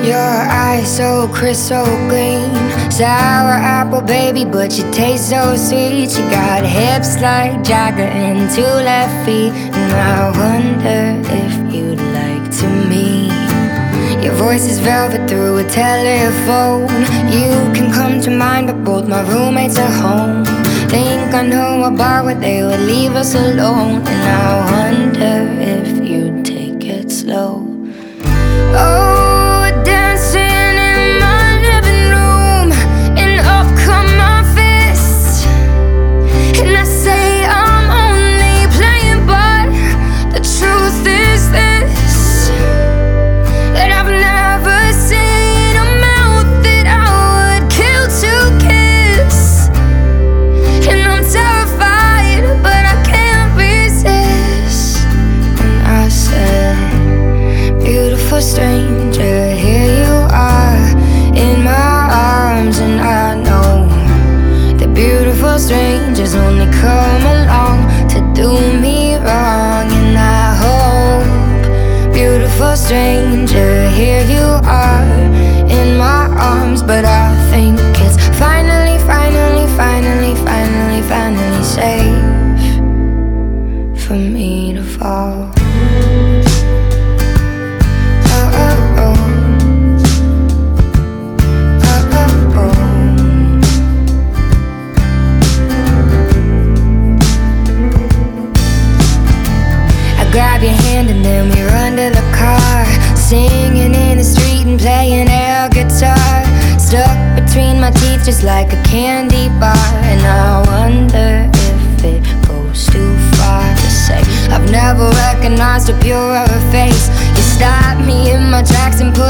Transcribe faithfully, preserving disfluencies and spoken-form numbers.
Your eyes so crystal green, sour apple baby, but you taste so sweet. You got hips like Jagger and two left feet, and I wonder if you'd like to meet. Your voice is velvet through a telephone. You can come to mind, but both my roommates are home. Think I know a bar where they would leave us alone, and I wonder if you'd take it slow. Oh, stranger, here you are in my arms, and I know that beautiful strangers only come along to do me wrong. And I hope, beautiful stranger, here you are in my arms, but I think it's finally, finally, finally, finally, finally safe for me to fall. Grab your hand and then we run to the car, singing in the street and playing air guitar, stuck between my teeth just like a candy bar. And I wonder if it goes too far to say I've never recognized a purer face. You stopped me in my tracks and put